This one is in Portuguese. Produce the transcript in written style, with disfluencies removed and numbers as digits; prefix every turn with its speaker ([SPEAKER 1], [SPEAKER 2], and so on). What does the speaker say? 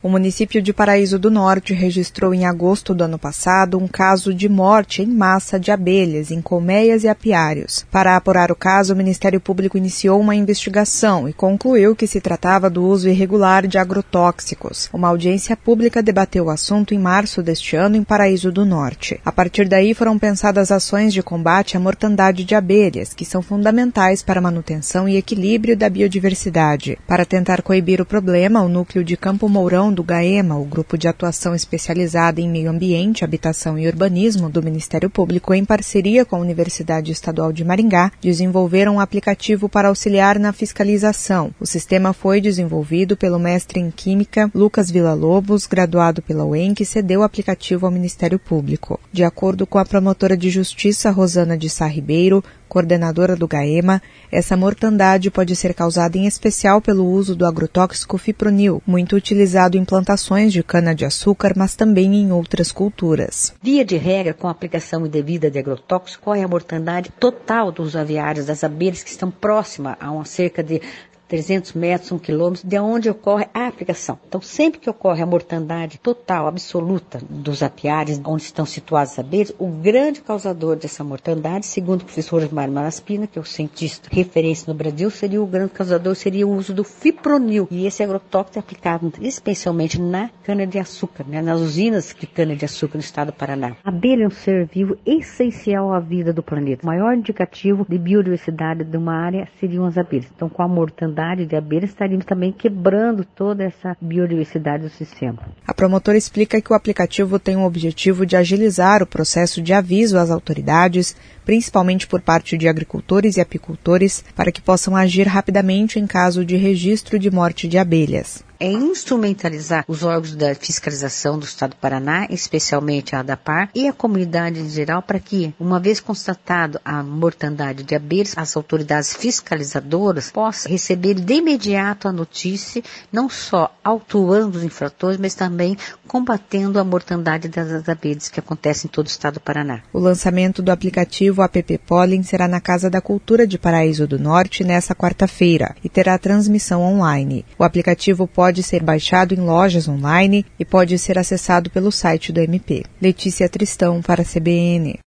[SPEAKER 1] O município de Paraíso do Norte registrou em agosto do ano passado um caso de morte em massa de abelhas em colmeias e apiários. Para apurar o caso, o Ministério Público iniciou uma investigação e concluiu que se tratava do uso irregular de agrotóxicos. Uma audiência pública debateu o assunto em março deste ano em Paraíso do Norte. A partir daí foram pensadas ações de combate à mortandade de abelhas, que são fundamentais para a manutenção e equilíbrio da biodiversidade. Para tentar coibir o problema, o núcleo de Campo Mourão do GAEMA, o Grupo de Atuação Especializada em Meio Ambiente, Habitação e Urbanismo do Ministério Público, em parceria com a Universidade Estadual de Maringá, desenvolveram um aplicativo para auxiliar na fiscalização. O sistema foi desenvolvido pelo mestre em Química Lucas Villa-Lobos, graduado pela UEM, que cedeu o aplicativo ao Ministério Público. De acordo com a promotora de Justiça Rosana de Sá Ribeiro, coordenadora do GAEMA, essa mortandade pode ser causada em especial pelo uso do agrotóxico fipronil, muito utilizado em plantações de cana-de-açúcar, mas também em outras culturas.
[SPEAKER 2] Via de regra, com a aplicação indevida de agrotóxico, ocorre a mortandade total dos aviários, das abelhas que estão próximas a cerca de 300 metros, 1 quilômetro, de onde ocorre a aplicação. Então, sempre que ocorre a mortandade total, absoluta dos apiários, onde estão situadas as abelhas, o grande causador dessa mortandade, segundo o professor Osmar Malaspina, que é o cientista referência no Brasil, o grande causador seria o uso do fipronil. E esse agrotóxico é aplicado especialmente na cana-de-açúcar, nas usinas de cana-de-açúcar no estado do Paraná. A abelha é um ser vivo essencial à vida do planeta. O maior indicativo de biodiversidade de uma área seriam as abelhas. Então, com a mortandade de abelhas, estaríamos também quebrando toda essa biodiversidade do sistema.
[SPEAKER 1] A promotora explica que o aplicativo tem o objetivo de agilizar o processo de aviso às autoridades, principalmente por parte de agricultores e apicultores, para que possam agir rapidamente em caso de registro de morte de abelhas.
[SPEAKER 2] É instrumentalizar os órgãos da fiscalização do estado do Paraná, especialmente a ADAPAR, e a comunidade em geral, para que, uma vez constatado a mortandade de abelhas, as autoridades fiscalizadoras possam receber de imediato a notícia, não só autuando os infratores, mas também combatendo a mortandade das abelhas que acontece em todo o estado do Paraná.
[SPEAKER 1] O lançamento do aplicativo App Pólen será na Casa da Cultura de Paraíso do Norte nesta quarta-feira e terá transmissão online. O aplicativo pode ser baixado em lojas online e pode ser acessado pelo site do MP. Letícia Tristão para a CBN.